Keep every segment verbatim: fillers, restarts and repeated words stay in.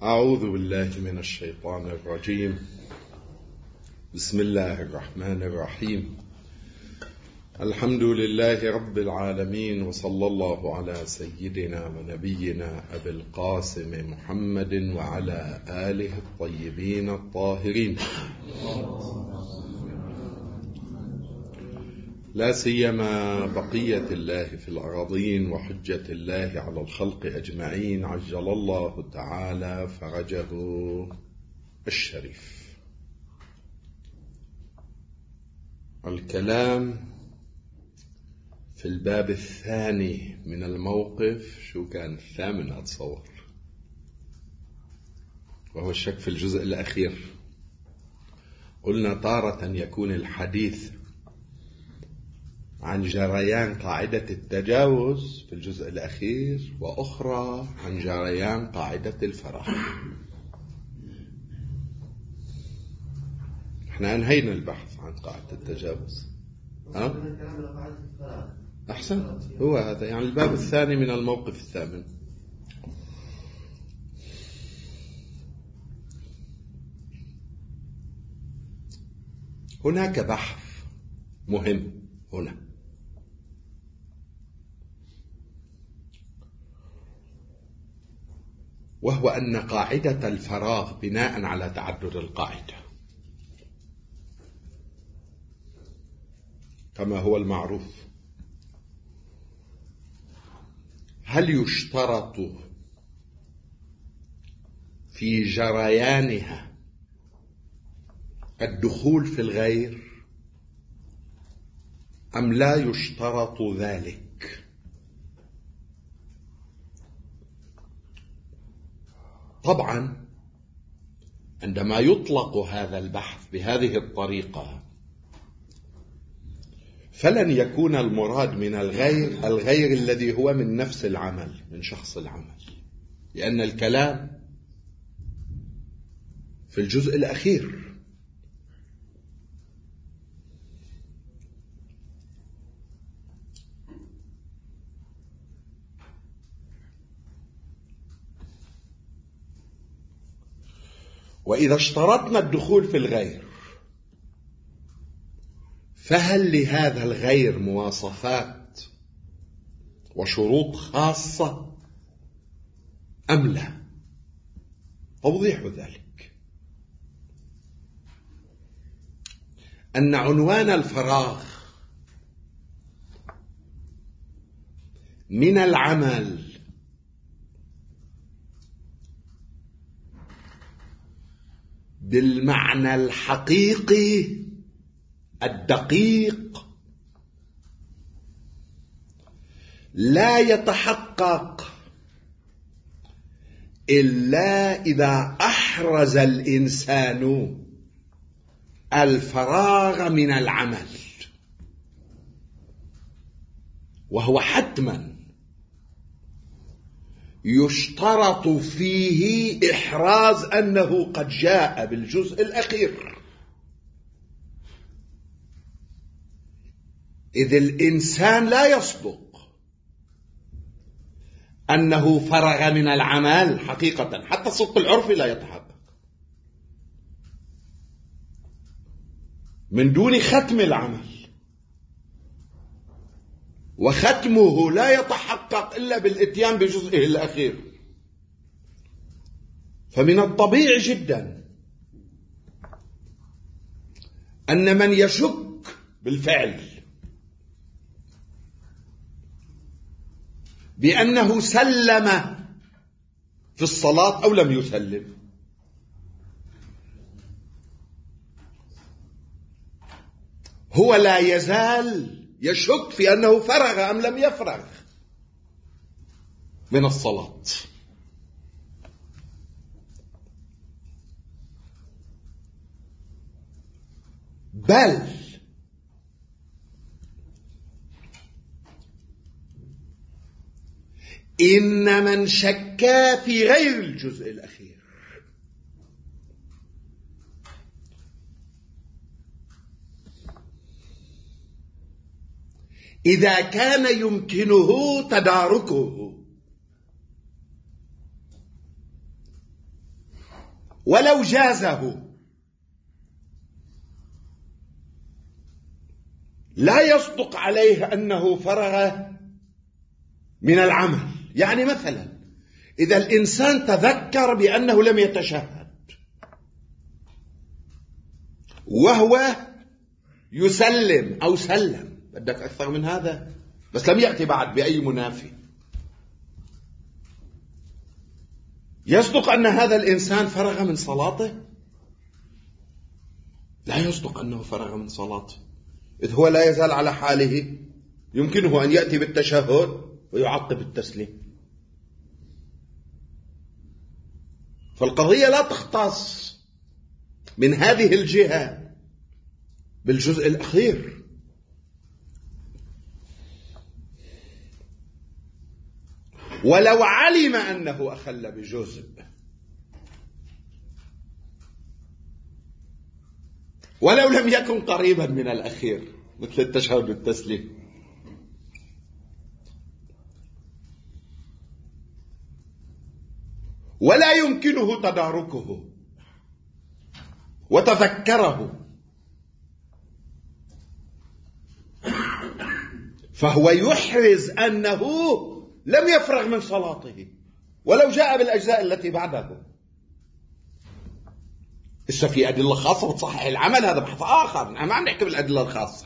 أعوذ بالله من الشيطان الرجيم. بسم الله الرحمن الرحيم. الحمد لله رب العالمين، وصلى الله على سيدنا ونبينا أبي القاسم محمد وعلى آله الطيبين الطاهرين، لا سيما بقية الله في الأراضين وحجة الله على الخلق أجمعين، عجل الله تعالى فرجه الشريف. الكلام في الباب الثاني من الموقف، شو كان الثامن أتصور، وهو الشك في الجزء الأخير. قلنا تارة يكون الحديث عن جريان قاعدة التجاوز في الجزء الأخير، وأخرى عن جريان قاعدة الفراغ. احنا انهينا البحث عن قاعدة التجاوز. أه؟ أحسن، هو هذا يعني الباب الثاني من الموقف الثامن. هناك بحث مهم هنا، وهو أن قاعدة الفراغ بناء على تعدد القاعدة كما هو المعروف، هل يشترط في جريانها الدخول في الغير أم لا يشترط ذلك؟ طبعا عندما يطلق هذا البحث بهذه الطريقة فلن يكون المراد من الغير الغير الذي هو من نفس العمل، من شخص العمل، لأن الكلام في الجزء الأخير. وإذا اشترطنا الدخول في الغير، فهل لهذا الغير مواصفات وشروط خاصة أم لا؟ توضيح ذلك أن عنوان الفراغ من العمل بالمعنى الحقيقي الدقيق لا يتحقق إلا إذا أحرز الإنسان الفراغ من العمل، وهو حتما يشترط فيه إحراز أنه قد جاء بالجزء الأخير، إذ الإنسان لا يصدق أنه فرغ من العمل حقيقة، حتى الصدق العرفي لا يتحقق من دون ختم العمل، وختمه لا يتحقق إلا بالإتيان بجزئه الأخير. فمن الطبيعي جدا أن من يشك بالفعل بأنه سلم في الصلاة أو لم يسلم هو لا يزال يشك في أنه فرغ أم لم يفرغ من الصلاة. بل إن من شك في غير الجزء الأخير إذا كان يمكنه تداركه ولو جازه لا يصدق عليه أنه فرغ من العمل. يعني مثلا إذا الإنسان تذكر بأنه لم يتشهد وهو يسلم أو سلم، بدك أكثر من هذا، بس لم يأتي بعد بأي منافي، يصدق أن هذا الإنسان فرغ من صلاته؟ لا يصدق أنه فرغ من صلاته، إذ هو لا يزال على حاله، يمكنه أن يأتي بالتشهد ويعقب التسليم. فالقضية لا تختص من هذه الجهة بالجزء الأخير. ولو علم أنه أخل بجزء ولو لم يكن قريبا من الأخير مثل التشهد والتسليم، ولا يمكنه تداركه وتذكره، فهو يحرز أنه لم يفرغ من صلاته ولو جاء بالأجزاء التي بعده. إذا في أدلة خاصة بتصحح العمل هذا بحث آخر، نحن ما عم نحكي بالأدلة الخاصة،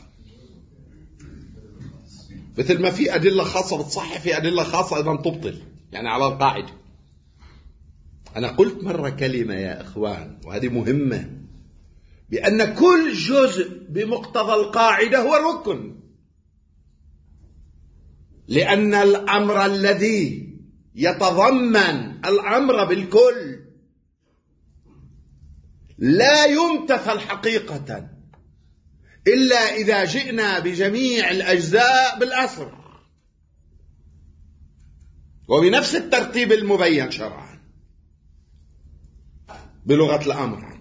مثل ما في أدلة خاصة بتصحح في أدلة خاصة أيضا تبطل، يعني على القاعدة. أنا قلت مرة كلمة يا إخوان وهذه مهمة، بأن كل جزء بمقتضى القاعدة هو ركن، لأن الأمر الذي يتضمن الأمر بالكل لا يمتثل حقيقة إلا إذا جئنا بجميع الأجزاء بالأصل وبنفس الترتيب المبين شرعا بلغة الأمر.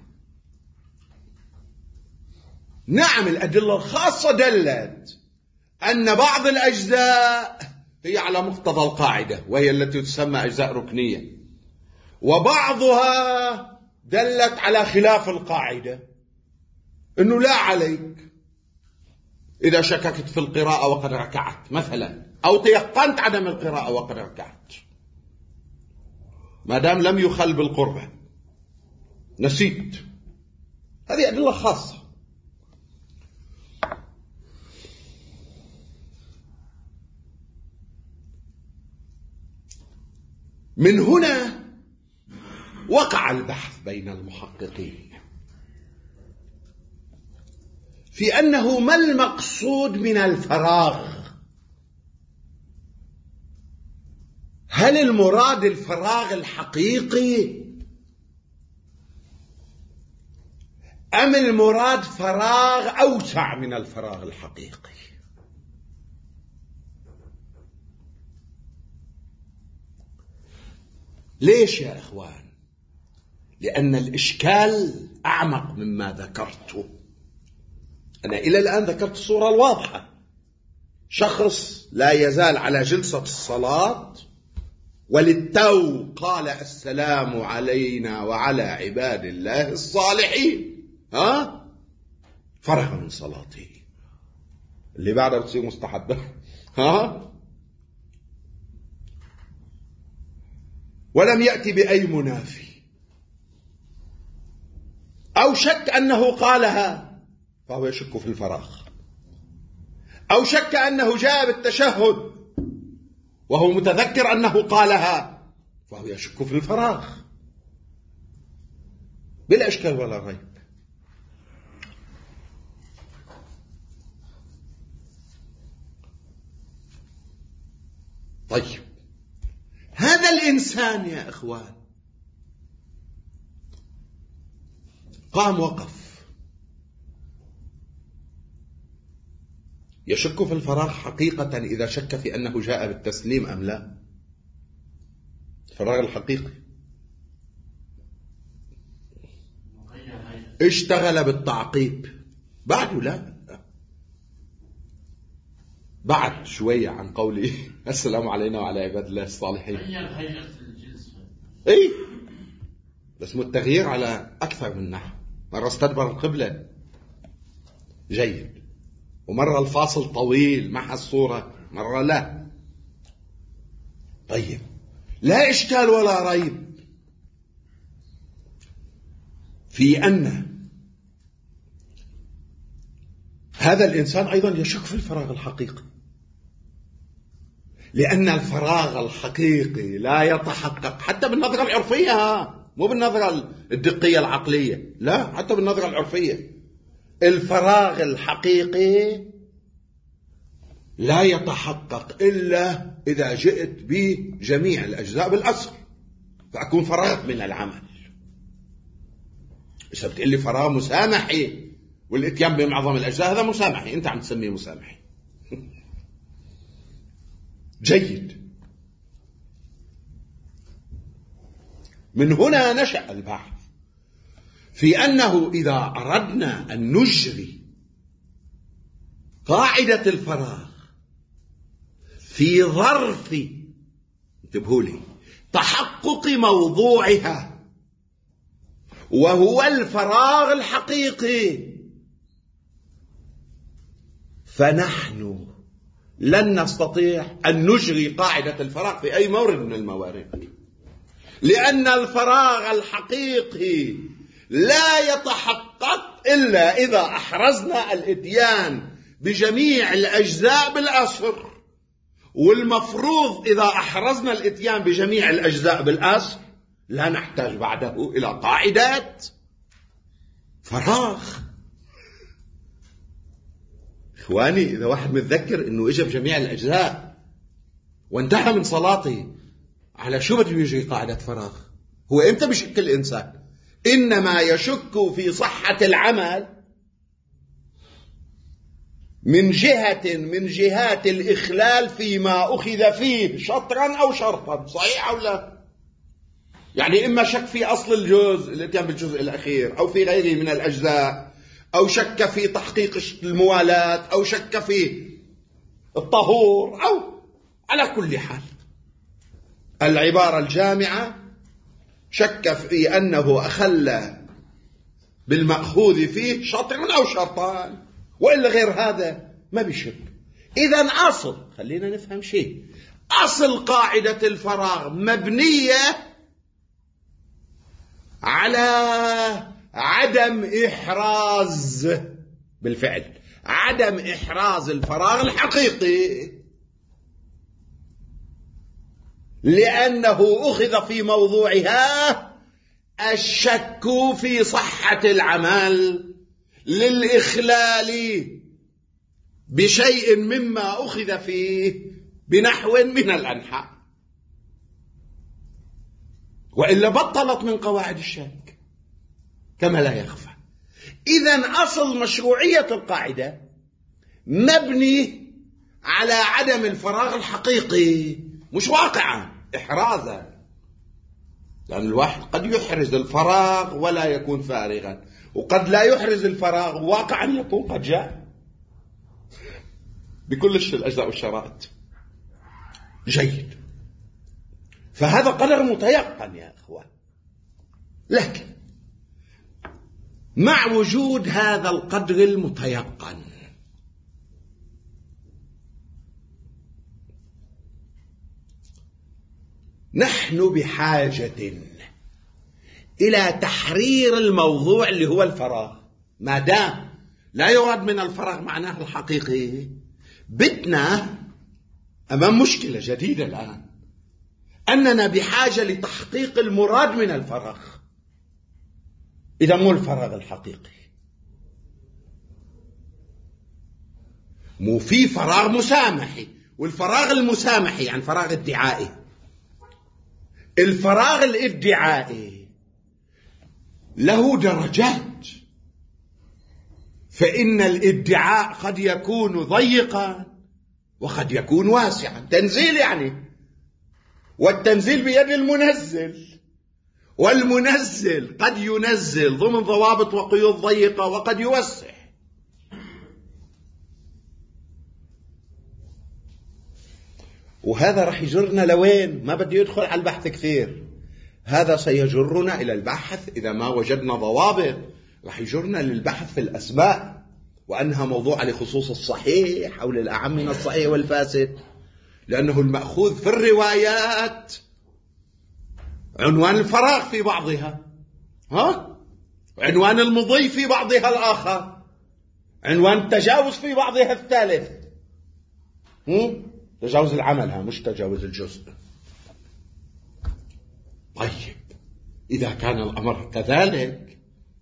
نعم الأدلة الخاصة دلت أن بعض الأجزاء هي على مقتضى القاعدة وهي التي تسمى أجزاء ركنية، وبعضها دلت على خلاف القاعدة، أنه لا عليك إذا شككت في القراءة وقد ركعت مثلا، أو تيقنت عدم القراءة وقد ركعت، ما دام لم يخل بالقربة، نسيت. هذه أدلة خاصة. من هنا وقع البحث بين المحققين في أنه ما المقصود من الفراغ؟ هل المراد الفراغ الحقيقي أم المراد فراغ أوسع من الفراغ الحقيقي؟ ليش يا إخوان؟ لأن الإشكال أعمق مما ذكرته. أنا إلى الآن ذكرت الصورة الواضحة، شخص لا يزال على جلسة الصلاة وللتو قال السلام علينا وعلى عباد الله الصالحين، ها فرغ من صلاته، اللي بعدها بتصير مستحبة، ها ولم يأتي بأي منافي، أو شك أنه قالها فهو يشك في الفراغ، أو شك أنه جاء بالتشهد وهو متذكر أنه قالها فهو يشك في الفراغ، بلا إشكال ولا ريب. طيب هذا الإنسان يا إخوان قام وقف يشك في الفراغ حقيقة إذا شك في أنه جاء بالتسليم أم لا، الفراغ الحقيقي. اشتغل بالتعقيب بعده، لا بعد شوية عن قوله السلام علينا وعلى عباد الله الصالحين. اي بس التغيير على أكثر من نحو. مرة استدبر القبلة، جيد، ومرة الفاصل طويل مع الصورة، مرة لا. طيب، لا إشكال ولا ريب في أن هذا الإنسان أيضا يشك في الفراغ الحقيقي، لأن الفراغ الحقيقي لا يتحقق حتى بالنظرة العرفية، مو بالنظرة الدقية العقلية، لا، حتى بالنظرة العرفية. الفراغ الحقيقي لا يتحقق إلا إذا جئت بجميع الأجزاء بالأسر، فأكون فرغت من العمل. إذا بتقول لي فراغ مسامحي والإتيان بمعظم الأجزاء، هذا مسامحي، أنت عم تسميه مسامحي. جيد. من هنا نشأ البحث في أنه إذا أردنا أن نجري قاعدة الفراغ في ظرف، انتبهوا لي، تحقق موضوعها وهو الفراغ الحقيقي، فنحن لن نستطيع أن نجري قاعدة الفراغ في أي مورد من الموارد، لأن الفراغ الحقيقي لا يتحقق إلا إذا أحرزنا الإتيان بجميع الأجزاء بالأسر، والمفروض إذا أحرزنا الإتيان بجميع الأجزاء بالأسر لا نحتاج بعده إلى قاعدة فراغ. إخواني، إذا واحد متذكر أنه إجا بجميع الأجزاء وانتهى من صلاته، على شو بده يجري قاعدة فراغ؟ هو إمتى بشك الإنسان؟ إنما يشك في صحة العمل من جهة من جهات الإخلال فيما أخذ فيه شطرا أو شرطا، صحيح أو لا؟ يعني إما شك في أصل الجزء الاتيان بالجزء الأخير، أو في غيره من الأجزاء، أو شك في تحقيق الموالاة، أو شك في الطهور، أو على كل حال العبارة الجامعة شك في أنه أخل بالمأخوذ فيه شطرا أو شرطان، وإلا غير هذا ما بيشك. إذن أصل، خلينا نفهم شيء، أصل قاعدة الفراغ مبنية على عدم إحراز، بالفعل عدم إحراز الفراغ الحقيقي، لأنه أخذ في موضوعها الشك في صحة العمل للإخلال بشيء مما أخذ فيه بنحو من الأنحاء، وإلا بطلت من قواعد الشك كما لا يخفى. إذن أصل مشروعية القاعدة مبني على عدم الفراغ الحقيقي، مش واقعا، إحرازا، لأن الواحد قد يحرز الفراغ ولا يكون فارغا، وقد لا يحرز الفراغ واقعا يكون قد جاء بكل الأجزاء والشرائط. جيد. فهذا قدر متيقن يا أخوان، لكن مع وجود هذا القدر المتيقن نحن بحاجة إلى تحرير الموضوع اللي هو الفراغ. ما دام لا يراد من الفراغ معناه الحقيقي، بدنا أمام مشكلة جديدة الآن، أننا بحاجة لتحقيق المراد من الفراغ. إذا مو الفراغ الحقيقي، مو في فراغ مسامحي، والفراغ المسامحي يعني فراغ ادعائي. الفراغ الادعائي له درجات، فإن الادعاء قد يكون ضيقا وقد يكون واسعا، تنزيل يعني، والتنزيل بيد المنزل، والمنزل قد ينزل ضمن ضوابط وقيود ضيقة وقد يوسع. وهذا رح يجرنا لوين؟ ما بدي يدخل على البحث كثير. هذا سيجرنا إلى البحث إذا ما وجدنا ضوابط، رح يجرنا للبحث في الأسماء وأنها موضوعة لخصوص الصحيح أو للأعم من الصحيح والفاسد، لأنه المأخوذ في الروايات عنوان الفراغ في بعضها، ها؟ عنوان المضي في بعضها الآخر، عنوان التجاوز في بعضها الثالث. هم؟ تجاوز العمل، ها، مش تجاوز الجزء. طيب إذا كان الأمر كذلك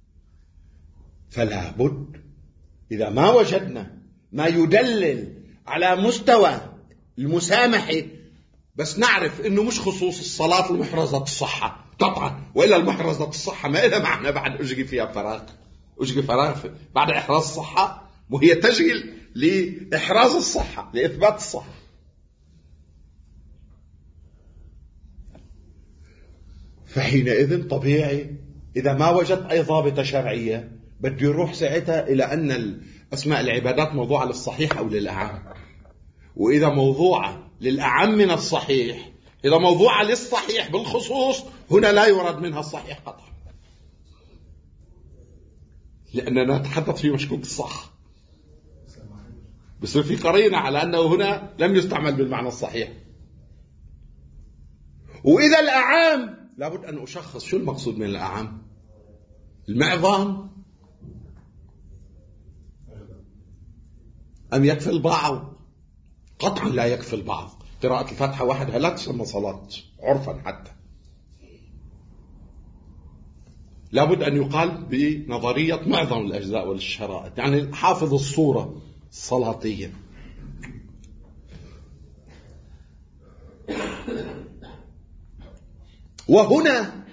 فلا بد إذا ما وجدنا ما يدلل على مستوى المسامحة، بس نعرف إنه مش خصوص الصلاة المحرزة الصحة قطعا، وإلا المحرزة الصحة ما إلها معنى بعد أجري فيها فراغ، أجري فراغ بعد إحراز الصحة، وهي تجري لإحراز الصحة، لإثبات الصحة. فحينئذ طبيعي إذا ما وجد أي ضابطة شرعية بده يروح ساعتها إلى أن أسماء العبادات موضوعة للصحيح أو للأعم، وإذا موضوعة للأعم من الصحيح، إذا موضوعة للصحيح بالخصوص، هنا لا يراد منها الصحيح قطعا، لأننا نتحدث في مشكوك الصحة، بس في قرينة على أنه هنا لم يستعمل بالمعنى الصحيح. وإذا الأعام لابد أن أشخص شو المقصود من الأعام. المعظم أم يكفي البعض؟ قطعا لا يكفي البعض. قراءة الفاتحة وحدها لا تسمى صلاة عرفا، حتى لابد أن يقال بنظرية معظم الأجزاء والشرائط، يعني حافظ الصورة الصلاتية. وهنا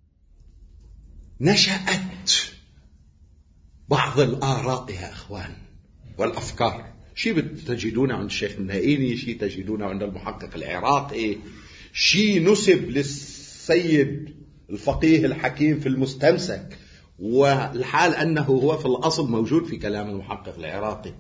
نشأت بعض الآراء يا أخوان والأفكار، شيء تجدونه عند الشيخ النائيني، شيء تجدونه عند المحقق العراقي، شيء نسب للسيد الفقيه الحكيم في المستمسك، والحال أنه هو في الأصل موجود في كلام المحقق العراقي.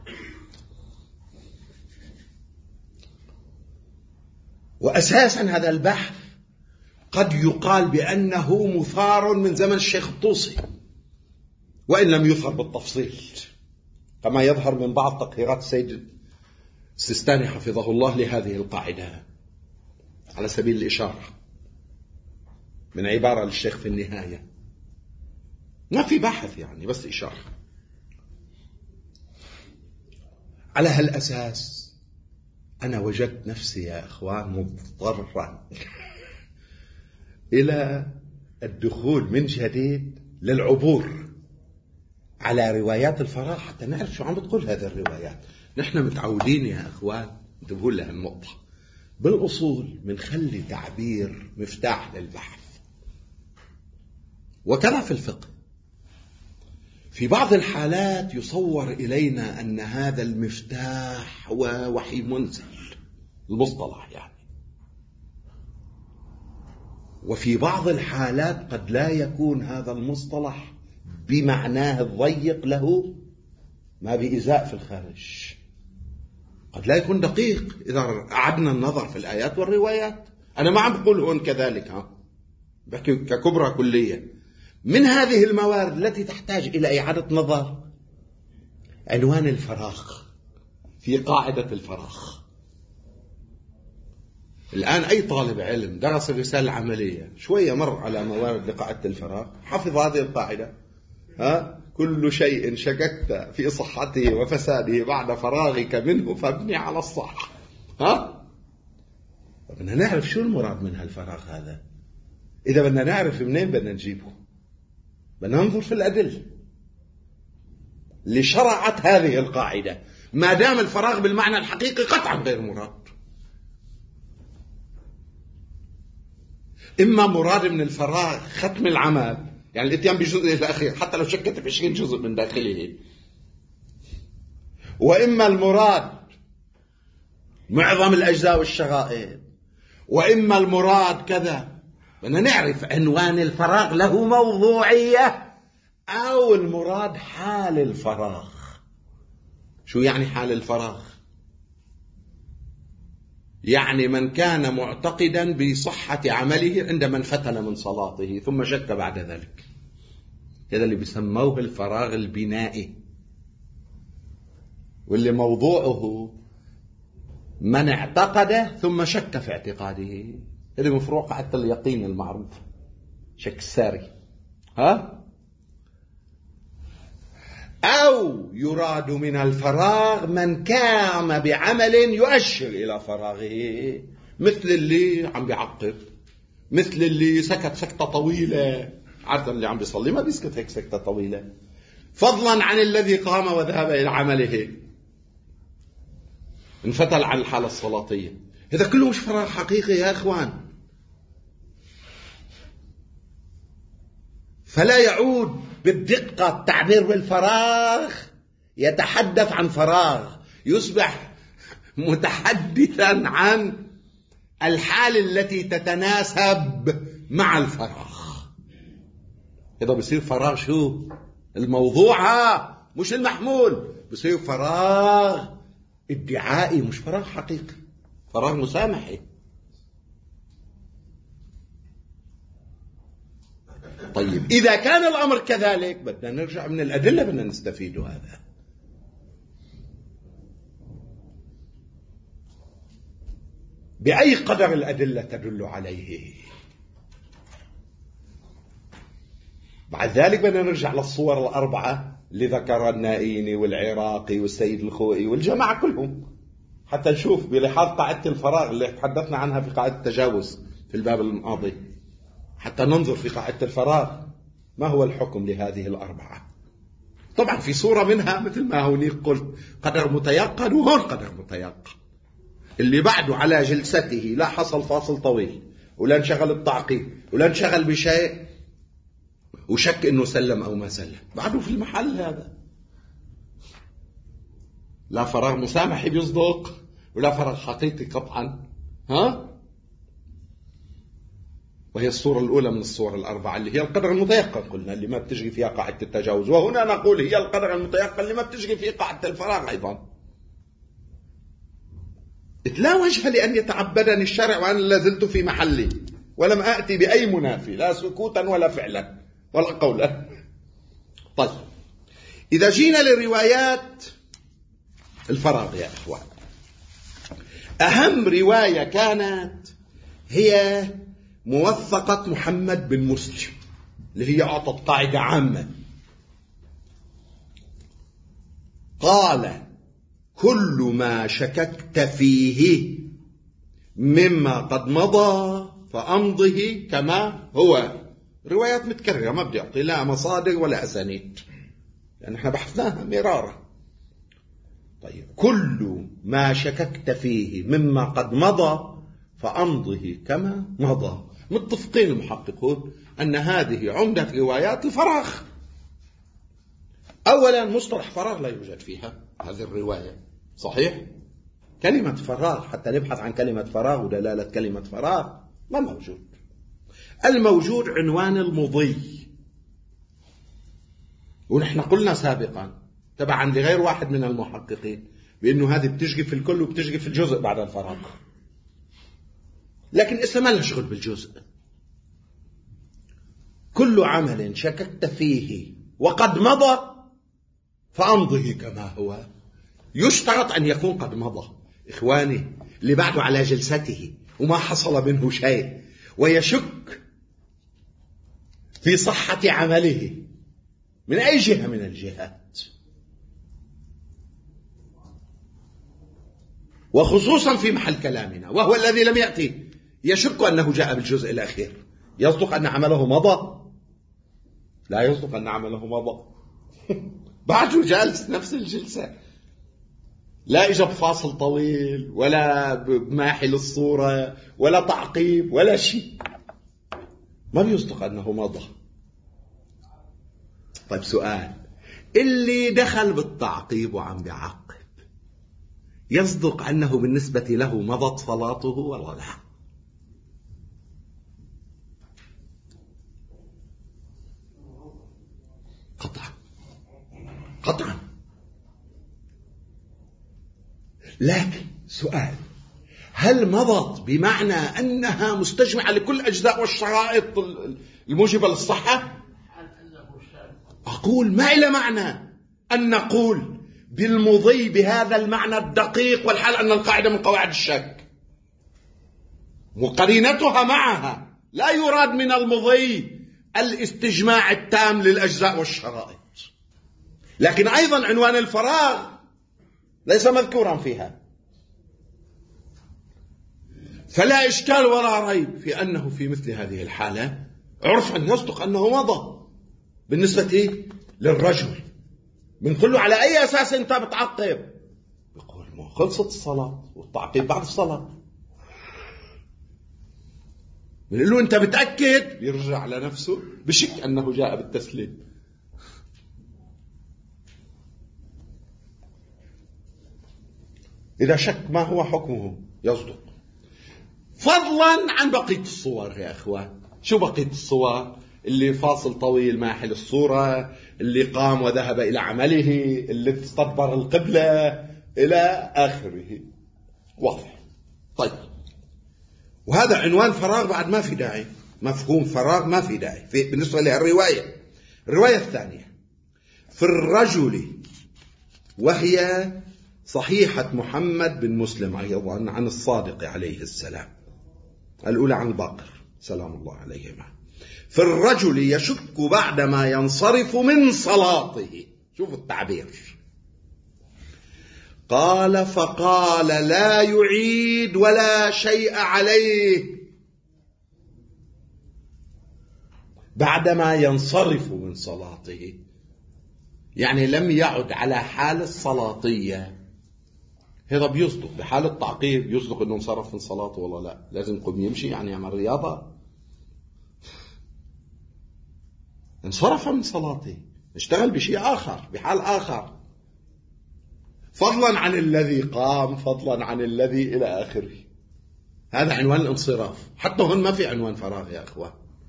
وأساسا هذا البحث قد يقال بأنه مثار من زمن الشيخ الطوسي، وإن لم يثر بالتفصيل كما يظهر من بعض تقريرات السيد السيستاني حفظه الله لهذه القاعدة، على سبيل الإشارة من عبارة للشيخ في النهاية، ما في بحث يعني، بس إشارة. على هالأساس أنا وجدت نفسي يا أخوان مضطرا إلى الدخول من جديد للعبور على روايات الفراغ حتى نعرف شو عم بتقول هذه الروايات. نحن متعودين يا أخوان، انتبهوا لها النقطة، بالأصول منخلي تعبير مفتاح للبحث، وكذا في الفقه. في بعض الحالات يصور إلينا أن هذا المفتاح هو وحي منزل، المصطلح يعني، وفي بعض الحالات قد لا يكون هذا المصطلح بمعناه الضيق له ما بإزاء في الخارج، قد لا يكون دقيق إذا أعدنا النظر في الآيات والروايات. أنا ما عم بقول هون كذلك، ها بحكي ككبرى كلية. من هذه الموارد التي تحتاج إلى إعادة نظر عنوان الفراغ في قاعدة الفراغ. الآن أي طالب علم درس الرسالة العملية شوية مر على موارد لقاعدة الفراغ، حفظ هذه القاعدة، ها كل شيء شككت في صحته وفساده بعد فراغك منه فابني على الصح. ها بدنا نعرف شو المراد من هالفراغ هذا. إذا بدنا نعرف منين بدنا نجيبه، بدنا ننظر في الأدلة اللي شرعت هذه القاعدة. ما دام الفراغ بالمعنى الحقيقي قطعا غير مراد، إما مراد من الفراغ ختم العمل، يعني الاتيان بجزء الأخير حتى لو شكت في عشرين جزء من داخله، وإما المراد معظم الأجزاء والشغائب، وإما المراد كذا. بدنا نعرف عنوان الفراغ له موضوعية أو المراد حال الفراغ. شو يعني حال الفراغ؟ يعني من كان معتقدا بصحة عمله عندما انفتن من صلاته ثم شك بعد ذلك، هذا اللي بيسموه الفراغ البنائي، واللي موضوعه من اعتقد ثم شك في اعتقاده. هذا من فروع قاعدة اليقين المعروف، شك الساري. ها؟ أو يراد من الفراغ من قام بعمل يؤشر إلى فراغه، مثل اللي عم بيعقب، مثل اللي سكت سكتة طويلة. عادة اللي عم بيصلي ما بيسكت هيك سكتة طويلة، فضلا عن الذي قام وذهب إلى عمله انفتل عن الحالة الصلاتية. هذا كله مش فراغ حقيقي يا إخوان. فلا يعود بالدقة التعبير بالفراغ، يتحدث عن فراغ، يصبح متحدثا عن الحال التي تتناسب مع الفراغ. هذا بيصير فراغ شو؟ الموضوع مش المحمول، بيصير فراغ ادعائي مش فراغ حقيقي، فراغ مسامحي. طيب إذا كان الأمر كذلك بدنا نرجع من الأدلة، بدنا نستفيد هذا. بأي قدر الأدلة تدل عليه. بعد ذلك بدنا نرجع للصور الأربعة اللي ذكرها النائيني والعراقي والسيد الخوئي والجماعة كلهم، حتى نشوف بلحاظ قاعدة الفراغ اللي تحدثنا عنها في قاعدة التجاوز في الباب الماضي، حتى ننظر في قاعدة الفراغ ما هو الحكم لهذه الأربعة. طبعا في صورة منها مثل ما هونيك قلت قدر متيقن، وهون قدر متيقن. اللي بعده على جلسته لا حصل فاصل طويل ولا انشغل التعقيب ولا انشغل بشيء وشك انه سلم او ما سلم، بعده في المحل هذا. لا فراغ مسامحي بيصدق ولا فراغ حقيقي قطعا. ها؟ وهي الصورة الأولى من الصور الأربعة اللي هي القدر المتيقن، قلنا اللي ما بتجري فيها قاعدة التجاوز، وهنا نقول هي القدر المتيقن اللي ما بتجري فيه قاعدة الفراغ أيضا. لا وجه لأن يتعبدني الشرع وأنا لازلت في محلي ولم أأتي بأي منافي، لا سكوتا ولا فعلا ولا قولا. طيب إذا جينا لروايات الفراغ يا إخوان، أهم رواية كانت هي موثقة محمد بن مسلم، اللي هي أعطت قاعدة عامة. قال: كل ما شككت فيه مما قد مضى فأمضه كما هو. روايات متكررة، ما بدي أعطي لا مصادر ولا أسانيد لأن احنا بحثناها مرارا. طيب، كل ما شككت فيه مما قد مضى فأمضه كما مضى. متفقين المحققون أن هذه عمدة روايات الفراغ. أولا مصطلح فراغ لا يوجد فيها هذه الرواية، صحيح؟ كلمة فراغ حتى نبحث عن كلمة فراغ ودلالة كلمة فراغ ما موجود. الموجود عنوان المضي، ونحن قلنا سابقا تبعا لغير واحد من المحققين بأنه هذه بتجري في الكل وبتجري في الجزء بعد الفراغ، لكن إسا ما لها شغل بالجزء. كل عمل شككت فيه وقد مضى فأمضه كما هو. يشترط أن يكون قد مضى إخواني، اللي بعده على جلسته وما حصل منه شيء ويشك في صحة عمله من أي جهة من الجهات، وخصوصا في محل كلامنا وهو الذي لم يأتي، يشك أنه جاء بالجزء الأخير. يصدق أن عمله مضى؟ لا يصدق أن عمله مضى. بعده جالس نفس الجلسة، لا إجا بفاصل طويل ولا بماحي للصورة ولا تعقيب ولا شيء، ما بيصدق أنه مضى. طيب سؤال، اللي دخل بالتعقيب وعم بيعقب يصدق أنه بالنسبة له مضت صلاته ولا لا؟ قطعا قطعا. لكن سؤال، هل مضت بمعنى أنها مستجمعة لكل أجزاء والشرائط الموجبة للصحة؟ أقول ما إلى معنى أن نقول بالمضي بهذا المعنى الدقيق والحال أن القاعدة من قواعد الشك وقرينتها معها. لا يراد من المضي الاستجماع التام للأجزاء والشرائط، لكن أيضا عنوان الفراغ ليس مذكورا فيها. فلا إشكال ولا ريب في أنه في مثل هذه الحالة عرفا يصدق أنه مضى. بالنسبة للرجل بنقول له على أي أساس أنت بتعقب؟ يقول ما خلصت الصلاة والتعقيب بعد الصلاة. بنقول له أنت بتأكد؟ بيرجع على نفسه بشك أنه جاء بالتسليم. إذا شك ما هو حكمه؟ يصدق. فضلا عن بقية الصور يا أخوان. شو بقية الصور؟ اللي فاصل طويل ماحل الصورة، اللي قام وذهب إلى عمله، اللي استدبر القبلة إلى آخره. واضح. طيب، وهذا عنوان فراغ بعد ما في داعي، مفهوم فراغ ما في داعي في بالنسبة للرواية. الرواية الثانية في الرجل، وهي صحيحة محمد بن مسلم أيضا عن الصادق عليه السلام، الأولى عن الباقر سلام الله عليهما. في الرجل يشك بعدما ينصرف من صلاته. شوفوا التعبير. قال فقال لا يعيد ولا شيء عليه بعدما ينصرف من صلاته، يعني لم يعد على حال الصلاتية. هذا بيصدق بحال التعقيب، يصدق انه انصرف من صلاته ولا لا؟ لازم يقوم يمشي يعني يعمل رياضة. انصرف من صلاته، اشتغل بشيء آخر بحال آخر، فضلا عن الذي قام، فضلا عن الذي إلى آخره. هذا عنوان الانصراف. حتى هون ما في عنوان فراغ يا أخوان،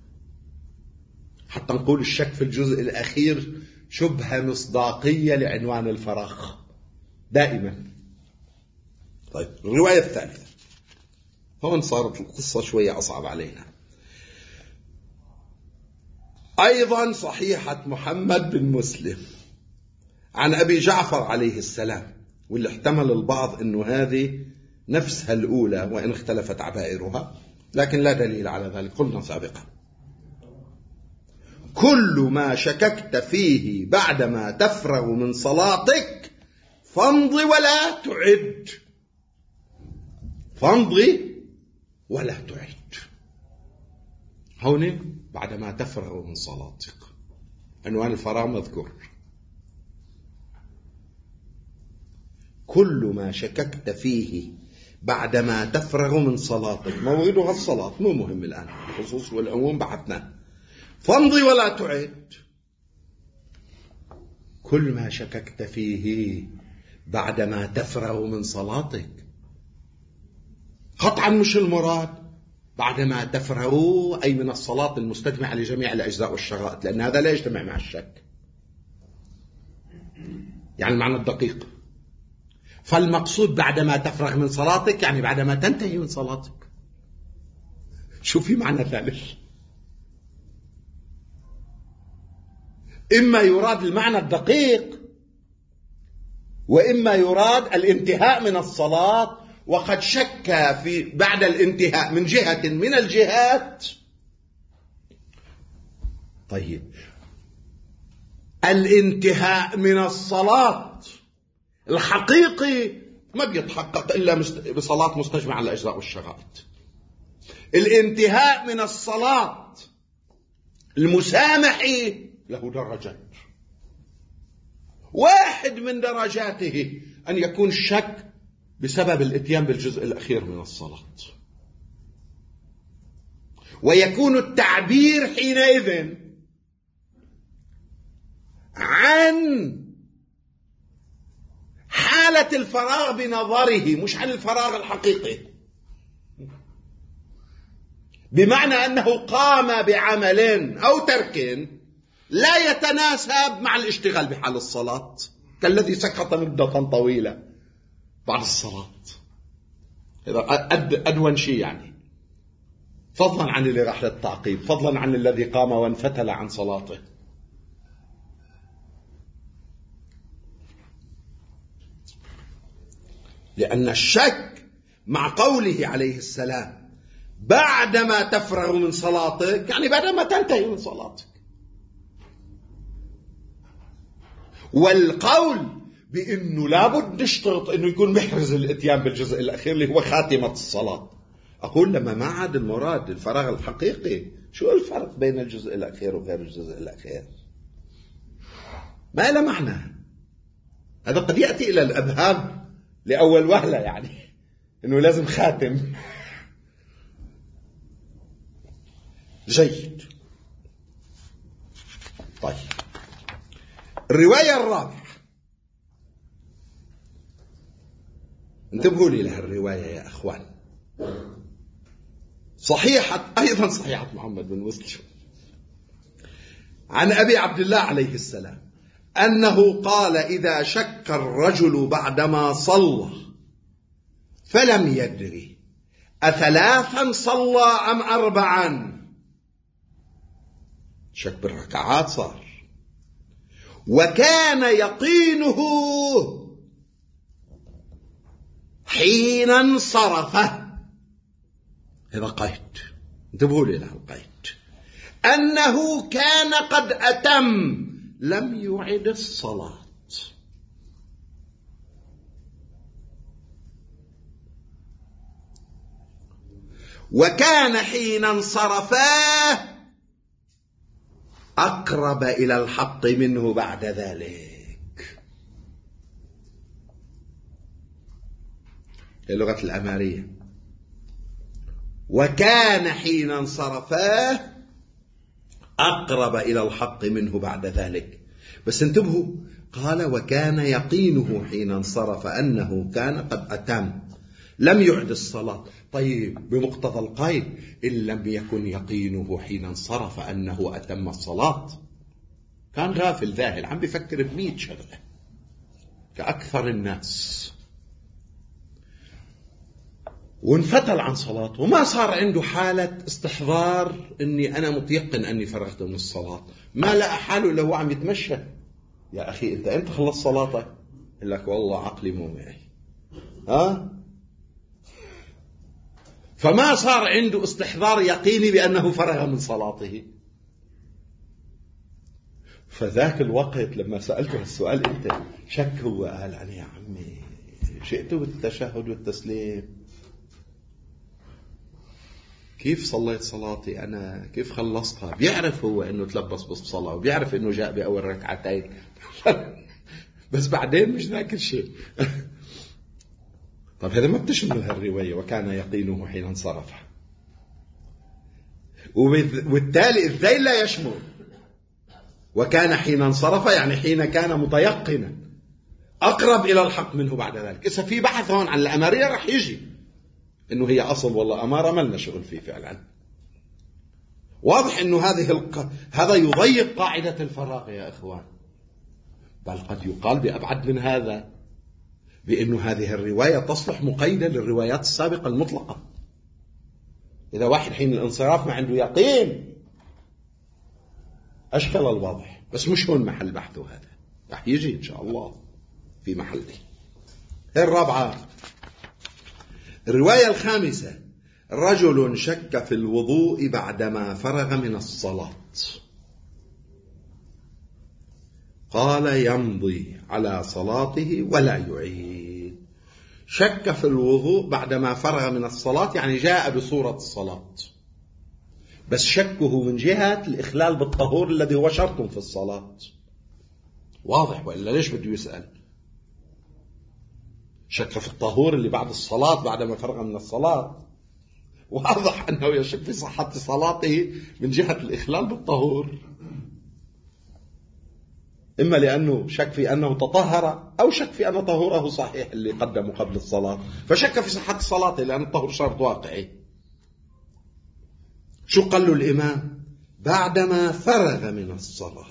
حتى نقول الشك في الجزء الأخير شبهة مصداقية لعنوان الفراغ دائما. طيب، الرواية الثالثة هون صارت القصة شوية أصعب علينا. أيضا صحيحة محمد بن مسلم عن أبي جعفر عليه السلام، واللي احتمل البعض أنه هذه نفسها الأولى وإن اختلفت عبائرها، لكن لا دليل على ذلك. قلنا سابقا كل ما شككت فيه بعدما تفرغ من صلاتك فامضي ولا تعد. فامضي ولا تعد. هون بعدما تفرغ من صلاتك، عنوان الفراغ مذكور. كل ما شككت فيه بعدما تفرغ من صلاتك، موعدها الصلاة، مو مهم الآن، الخصوص والعموم بعثنا. فامضي ولا تعد. كل ما شككت فيه بعدما تفرغ من صلاتك، قطعا مش المراد بعدما تفرغوا أي من الصلاة المستجمعة لجميع الأجزاء والشرائط، لأن هذا لا يجتمع مع الشك، يعني المعنى الدقيق. فالمقصود بعدما تفرغ من صلاتك يعني بعدما تنتهي من صلاتك. شو في معنى ثالث؟ إما يراد المعنى الدقيق، وإما يراد الانتهاء من الصلاة، وقد شك في بعد الانتهاء من جهة من الجهات. طيب، الانتهاء من الصلاة الحقيقي ما بيتحقق إلا بصلاة مستجمعة على الأجزاء والشرائط. الانتهاء من الصلاة المسامحي له درجات، واحد من درجاته أن يكون الشك بسبب الاتيان بالجزء الأخير من الصلاة، ويكون التعبير حينئذ عن حالة الفراغ بنظره، مش عن الفراغ الحقيقي، بمعنى أنه قام بعمل أو ترك لا يتناسب مع الاشتغال بحال الصلاة، كالذي سكت مدة طويلة بعد الصلاة. هذا أدون شيء يعني، فضلا عن اللي راح للتعقيب، فضلا عن الذي قام وانفتل عن صلاته. لأن الشك مع قوله عليه السلام بعدما تفرغ من صلاتك، يعني بعدما تنتهي من صلاتك. والقول بأنه لابد نشترط أنه يكون محرز الاتيان بالجزء الأخير اللي هو خاتمة الصلاة. أقول لما ما عاد المراد الفراغ الحقيقي، شو الفرق بين الجزء الأخير وغير الجزء الأخير؟ ما له معنى. هذا قد يأتي إلى الأذهان لأول وهلة، يعني أنه لازم خاتم. جيد. طيب، الرواية الرابعة، انتبهوا لي لها الرواية يا أخوان، صحيحة أيضا صحيحة محمد بن مسلم عن أبي عبد الله عليه السلام أنه قال: إذا شك الرجل بعدما صلى فلم يدري أثلاثا صلى أم أربعا، شك بالركعات صار، وكان يقينه حين انصرف، هذا قيد، انتبهوا لي لها القيد، أنه كان قد أتم لم يعد الصلاة. وكان حين انصرفاه أقرب إلى الحق منه بعد ذلك. اللغة الأمارية. وكان حين انصرفاه أقرب إلى الحق منه بعد ذلك. بس انتبهوا، قال: وكان يقينه حين انصرف أنه كان قد أتم لم يعد الصلاة. طيب، بمقتضى القيد، إن لم يكن يقينه حين انصرف أنه أتم الصلاة، كان غافل ذاهل عم بيفكر بمئة شغلة كأكثر الناس، وانفتل عن صلاته وما صار عنده حالة استحضار أني أنا متيقن أني فرغت من الصلاة. ما لقى حاله إلا هو عم يتمشى. يا أخي أنت أنت خلص صلاتك؟ يقول لك: والله عقلي مو معي. ها؟ فما صار عنده استحضار يقيني بأنه فرغ من صلاته. فذاك الوقت لما سألته السؤال أنت شك، هو قال: أنا يا عمي شئت بالتشهد والتسليم، كيف صليت صلاتي أنا، كيف خلصتها. بيعرف هو أنه تلبس بالصلاة، وبيعرف أنه جاء بأول ركعتين بس بعدين مش ذاكر شيء. طب هذا ما بتشمل هالرواية وكان يقينه حين انصرف، وبالتالي الذيل لا يشمل وكان حين انصرف، يعني حين كان متيقنا أقرب إلى الحق منه بعد ذلك. إذا في بحث هون عن الأمارية رح يجي إنه هي أصل والله أمارة ما لنا شغل فيه فعلا. واضح إنه هذه الق... هذا يضيق قاعدة الفراغ يا إخوان، بل قد يقال بأبعد من هذا، بأنه هذه الرواية تصلح مقيدة للروايات السابقة المطلقة. إذا واحد حين الانصراف ما عنده يقين أشكل الواضح، بس مش هون محل بحثه، هذا رح يجي إن شاء الله في محله. هي الرابعة. الرواية الخامسة: رجل شك في الوضوء بعدما فرغ من الصلاة، قال: يمضي على صلاته ولا يعيد. شك في الوضوء بعدما فرغ من الصلاة، يعني جاء بصورة الصلاة، بس شكه من جهة الإخلال بالطهور الذي هو شرط في الصلاة. واضح، وإلا ليش بده يسأل؟ شك في الطهور اللي بعد الصلاة بعدما فرغ من الصلاة، واضح أنه يشك في صحة صلاته من جهة الإخلال بالطهور، إما لأنه شك في أنه تطهر، أو شك في أن طهوره صحيح اللي قدمه قبل الصلاة، فشك في صحة صلاته لأن الطهور شرط واقعي. شو قال له الإمام؟ بعدما فرغ من الصلاة.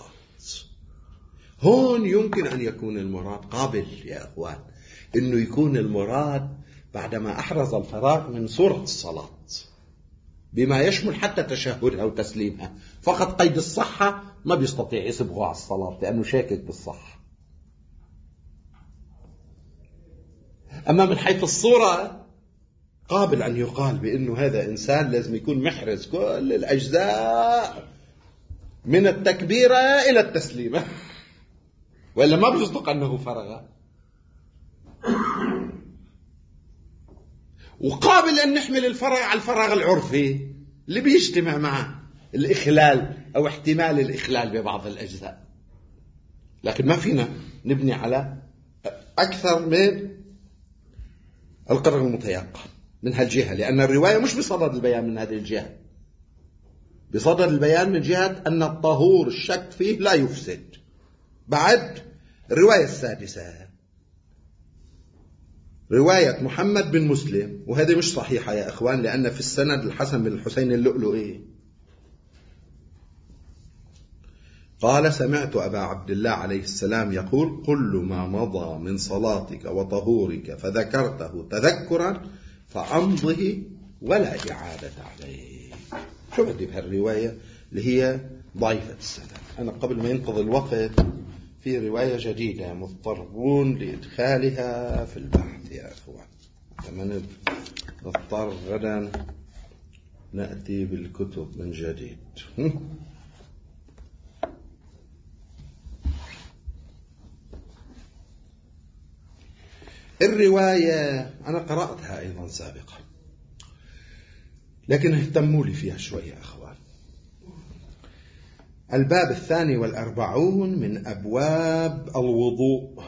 هون يمكن أن يكون المراد قابل يا أخوان، إنه يكون المراد بعدما أحرز الفراغ من صورة الصلاة بما يشمل حتى تشهدها وتسليمها، فقط قيد الصحة ما بيستطيع يصبغه على الصلاة لأنه شاكك بالصحة. أما من حيث الصورة قابل أن يقال بأنه هذا إنسان لازم يكون محرز كل الأجزاء من التكبيرة إلى التسليمة، وإلا ما بيصدق أنه فرغ. وقابل أن نحمل الفرغ على الفراغ العرفي اللي بيجتمع مع الإخلال أو احتمال الإخلال ببعض الأجزاء، لكن ما فينا نبني على أكثر من القدر المتيقن من هالجهة، لأن الرواية مش بصدد البيان من هذه الجهة، بصدد البيان من جهة أن الطهور الشك فيه لا يفسد. بعد الرواية السادسة رواية محمد بن مسلم، وهذه مش صحيحة يا أخوان، لأن في السند الحسن بن الحسين اللؤلؤي قال: سمعت أبا عبد الله عليه السلام يقول: كل ما مضى من صلاتك وطهورك فذكرته تذكرا فأمضه ولا إعادة عليه. شو بدي بهالرواية اللي هي ضعيفة السند؟ أنا قبل ما ينقضي الوقت في رواية جديدة مضطرون لإدخالها في البحث يا أخوان، كما نضطر غدا نأتي بالكتب من جديد. الرواية أنا قرأتها أيضا سابقا، لكن اهتموا لي فيها شوية أخوان. الباب الثاني والأربعون من أبواب الوضوء.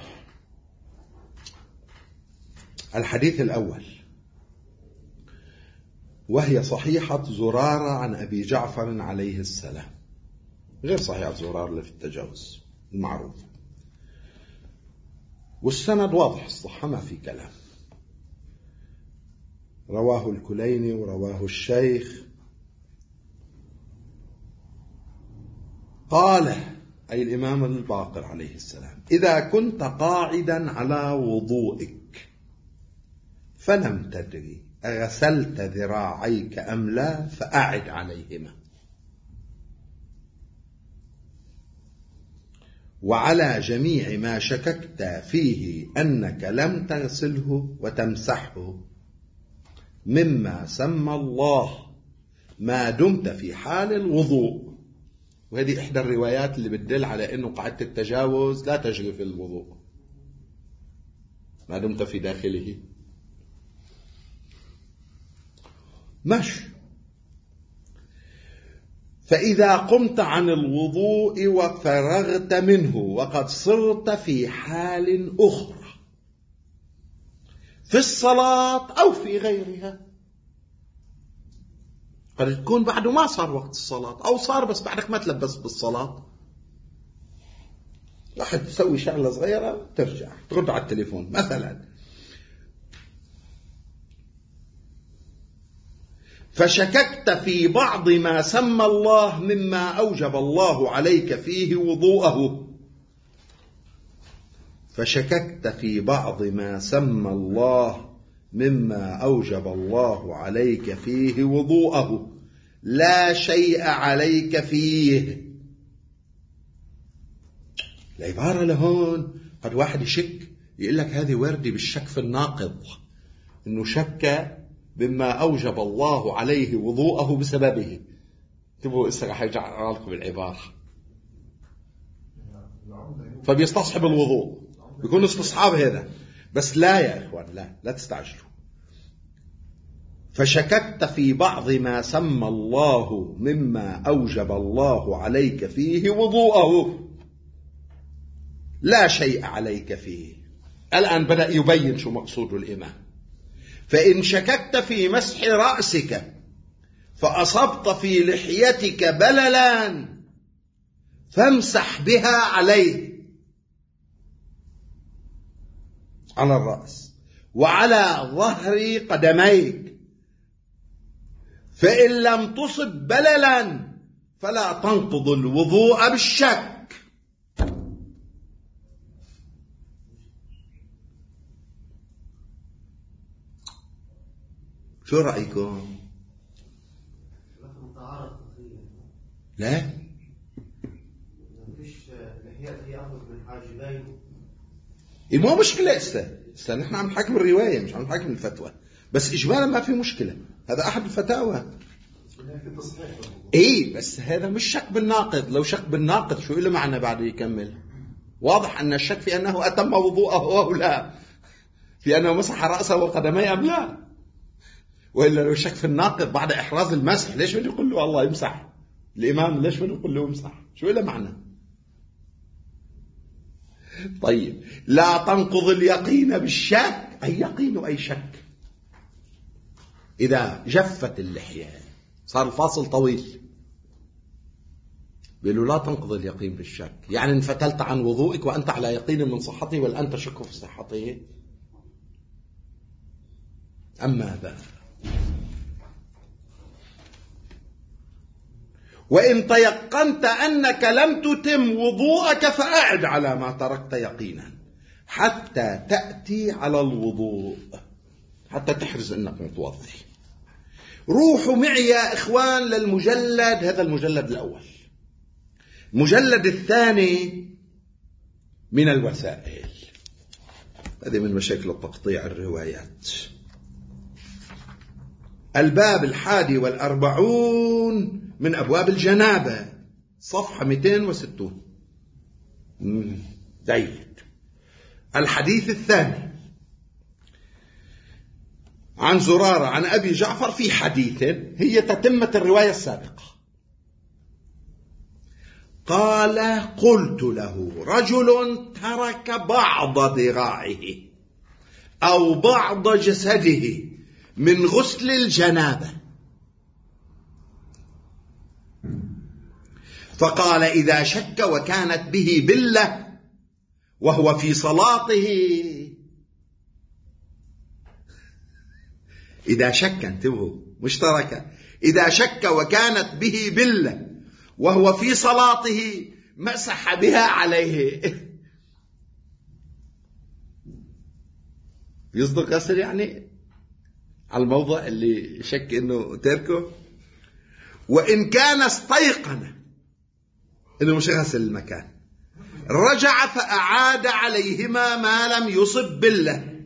الحديث الأول، وهي صحيحة زرارة عن أبي جعفر عليه السلام، غير صحيحة زرارة اللي في التجاوز المعروف، والسند واضح الصحة ما في كلام. رواه الكليني ورواه الشيخ. قال أي الإمام الباقر عليه السلام: إذا كنت قاعدا على وضوئك فلم تدري أغسلت ذراعيك أم لا فأعد عليهما، وعلى جميع ما شككت فيه أنك لم تغسله وتمسحه مما سمى الله ما دمت في حال الوضوء. وهذه إحدى الروايات اللي بتدل على أنه قاعدة التجاوز لا تجري في الوضوء ما دمت في داخله. ماشي. فإذا قمت عن الوضوء وفرغت منه وقد صرت في حال أخرى في الصلاة أو في غيرها، قد تكون بعده ما صار وقت الصلاة، أو صار بس بعدك ما تلبس بالصلاة، راح تسوي شغلة صغيرة ترجع ترد على التليفون مثلا، فشككت في بعض ما سمى الله مما أوجب الله عليك فيه وضوءه، فشككت في بعض ما سمى الله مما أوجب الله عليك فيه وضوءه لا شيء عليك فيه. العبارة لهون قد واحد يشك يقول لك هذه وردي بالشك في الناقض، إنه شك بما أوجب الله عليه وضوءه بسببه. تبقوا إسا رح يرجع لكم العبارة، فبيستصحب الوضوء، بيكون استصحاب هذا، بس لا يا إخوان، لا لا تستعجلوا. فشككت في بعض ما سمى الله مما أوجب الله عليك فيه وضوءه لا شيء عليك فيه. الآن بدأ يبين شو مقصود الإمام. فإن شككت في مسح رأسك فأصبت في لحيتك بللا فامسح بها عليه، على الرأس وعلى ظهر قدميك، فإن لم تصب بللا فلا تنقض الوضوء بالشك. شو رأيكم؟ لا إيه مو مشكلة. استنى استنى نحن عم نحكم الرواية مش عم نحكم الفتوى، بس إجمالا ما في مشكلة، هذا أحد الفتاوى. إيه بس هذا مش شك بالناقض. لو شك بالناقض شو له معنى بعد يكمل؟ واضح أن الشك في أنه أتم وضوءه أو لا، في أنه مسح رأسه وقدميه أم لا. وإلا لو شك في الناقض بعد إحراز المسح ليش بده يقول له الله يمسح؟ الإمام ليش بده يقول له يمسح؟ شو له معنى؟ طيب لا تنقض اليقين بالشك، أي يقين وأي شك. إذا جفت اللحية صار الفاصل طويل، بيقولوا لا تنقض اليقين بالشك، يعني انفتلت عن وضوئك وأنت على يقين من صحته والآن تشك في صحته. أما ذا وإن تيقنت أنك لم تتم وضوءك فأعد على ما تركت يقينا حتى تأتي على الوضوء، حتى تحرز أنك متوضي. روحوا معي يا إخوان للمجلد، هذا المجلد الأول. المجلد الثاني من الوسائل، هذه من مشاكل تقطيع الروايات. الباب الحادي والأربعون من أبواب الجنابة، صفحة مئتين وستين. جيد. الحديث الثاني عن زرارة عن أبي جعفر في حديث هي تتمة الرواية السابقة. قال قلت له رجل ترك بعض ذراعه أو بعض جسده من غسل الجنابة، فقال إذا شك وكانت به بلة وهو في صلاته، إذا شك انتبهوا مشتركة، إذا شك وكانت به بلة وهو في صلاته مسح بها عليه. يصدق غسل يعني على الموضع اللي شك إنه تركه. وإن كان استيقن إنه مش غسل المكان رجع فأعاد عليهما ما لم يصب بلة.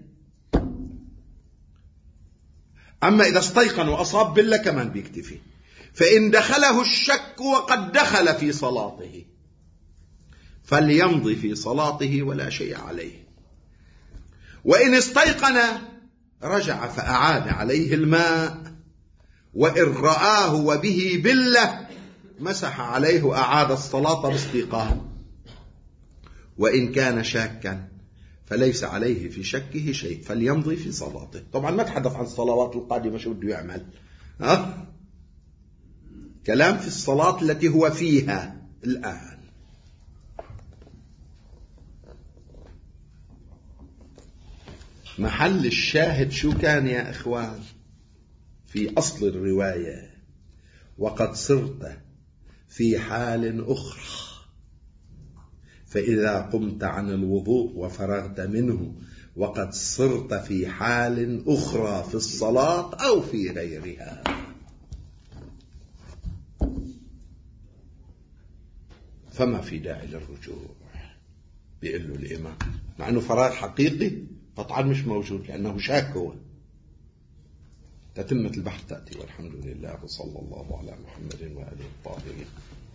أما إذا استيقن وأصاب بلة كمان بيكتفي. فإن دخله الشك وقد دخل في صلاته فليمضي في صلاته ولا شيء عليه. وإن استيقن رجع فأعاد عليه الماء، وإن رآه وبه بلة مسح عليه وأعاد الصلاة باستيقان. وإن كان شاكا فليس عليه في شكه شيء فليمضي في صلاته. طبعا ما تحدث عن الصلوات القادمة شو بده يعمل، ها؟ كلام في الصلاة التي هو فيها الآن. محل الشاهد شو كان يا إخوان في أصل الرواية؟ وقد صرت في حال أخرى، فإذا قمت عن الوضوء وفرغت منه وقد صرت في حال أخرى في الصلاة أو في غيرها. فما في داعي للرجوع. بيقول له الإمام مع أنه فراغ حقيقي قطعا مش موجود لأنه شاك هو. تتمة البحث تأتي، والحمد لله وصلى الله على محمد وآله الطاهرين.